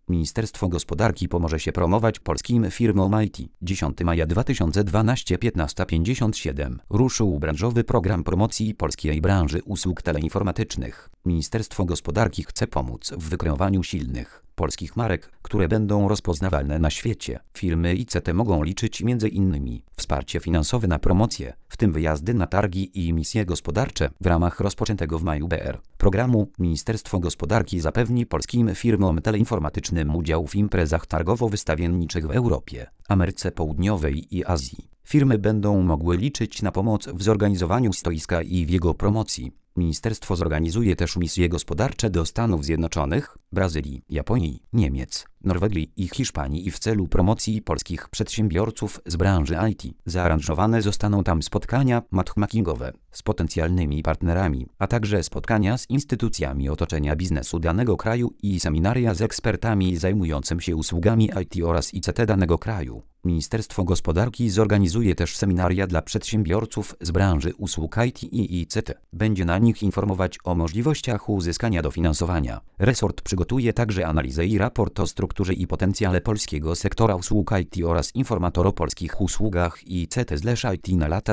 Ministerstwo Gospodarki pomoże się promować polskim firmom IT. 10 maja 2012 15:57 ruszył branżowy program promocji polskiej branży usług teleinformatycznych. Ministerstwo Gospodarki chce pomóc w wykreowaniu silnych polskich marek, które będą rozpoznawalne na świecie. Firmy ICT mogą liczyć m.in. wsparcie finansowe na promocję, w tym wyjazdy na targi i misje gospodarcze w ramach rozpoczętego w maju programu. Ministerstwo Gospodarki zapewni polskim firmom teleinformatycznym udział w imprezach targowo-wystawienniczych w Europie, Ameryce Południowej i Azji. Firmy będą mogły liczyć na pomoc w zorganizowaniu stoiska i w jego promocji. Ministerstwo zorganizuje też misje gospodarcze do Stanów Zjednoczonych, Brazylii, Japonii, Niemiec, Norwegii i Hiszpanii i w celu promocji polskich przedsiębiorców z branży IT. Zaaranżowane zostaną tam spotkania matchmakingowe z potencjalnymi partnerami, a także spotkania z instytucjami otoczenia biznesu danego kraju i seminaria z ekspertami zajmującymi się usługami IT oraz ICT danego kraju. Ministerstwo Gospodarki zorganizuje też seminaria dla przedsiębiorców z branży usług IT i ICT. Będzie na nich informować o możliwościach uzyskania dofinansowania. Resort przygotuje także analizę i raport o strukturze i potencjale polskiego sektora usług IT oraz informator o polskich usługach ICT/IT na lata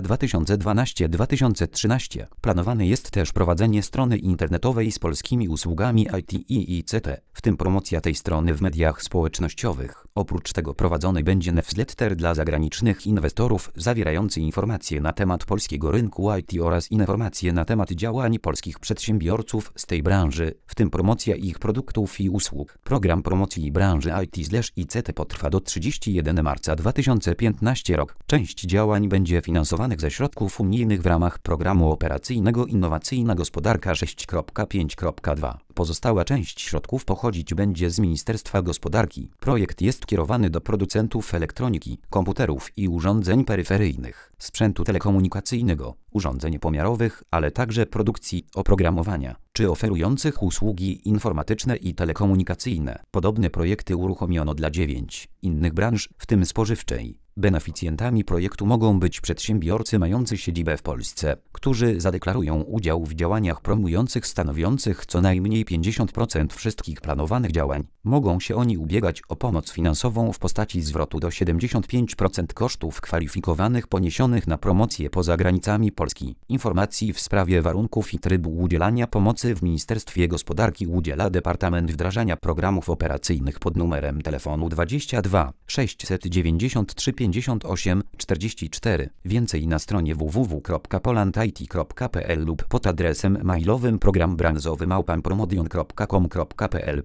2012-2013. Planowane jest też prowadzenie strony internetowej z polskimi usługami IT i ICT, w tym promocja tej strony w mediach społecznościowych. Oprócz tego prowadzony będzie newsletter dla zagranicznych inwestorów zawierający informacje na temat polskiego rynku IT oraz informacje na temat działań polskich przedsiębiorców z tej branży, w tym promocja ich produktów i usług. Program promocji branży IT/ICT potrwa do 31 marca 2015 rok. Część działań będzie finansowanych ze środków unijnych w ramach programu operacyjnego Innowacyjna Gospodarka 6.5.2. Pozostała część środków pochodzić będzie z Ministerstwa Gospodarki. Projekt jest kierowany do producentów elektroniki, komputerów i urządzeń peryferyjnych, sprzętu telekomunikacyjnego, urządzeń pomiarowych, ale także produkcji oprogramowania, czy oferujących usługi informatyczne i telekomunikacyjne. Podobne projekty uruchomiono dla 9 innych branż, w tym spożywczej. Beneficjentami projektu mogą być przedsiębiorcy mający siedzibę w Polsce, którzy zadeklarują udział w działaniach promujących stanowiących co najmniej 50% wszystkich planowanych działań. Mogą się oni ubiegać o pomoc finansową w postaci zwrotu do 75% kosztów kwalifikowanych poniesionych na promocję poza granicami Polski. Informacji w sprawie warunków i trybu udzielania pomocy w Ministerstwie Gospodarki udziela Departament Wdrażania Programów Operacyjnych pod numerem telefonu 22 693 58 44. Więcej na stronie www.polandit.pl lub pod adresem mailowym programbranżowy@promodion.com.pl.